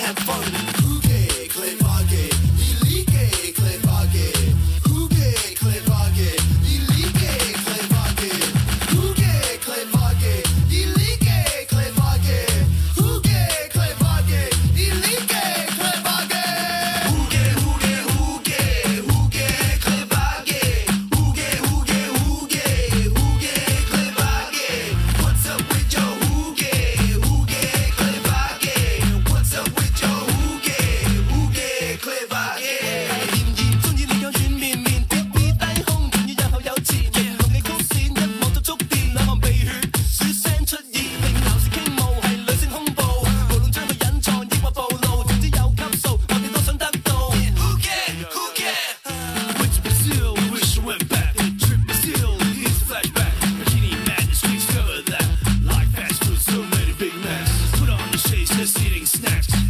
have fun. 후게 클레버게 일리게 클레버게 후게 클레버게 일리게 클레버게 후게 클레버게 일리게 클레버게 후게 클레버게 일리게 클레버게 후게 후게 후게 후게 클레버게 후게 후게 후게 후게 클레버게 What's up with your 후게 후게 클레버게 What's up with your 후게 후게 클레버게 炎炎中意你有軟綿綿的 B 低胸，願意日後有前程，同你曲線一望就觸電，兩行鼻血血聲出現，令鬧市傾慕係女性胸部，無論將佢隱藏抑或暴露，總之有級數，我哋都想得到。Who get? Went to Brazil, we wish you went back. Trip Brazil, here's the flashback. Bikini madness, we discovered that life fast food, so many Big Macs. Put on the shades, just eating snacks.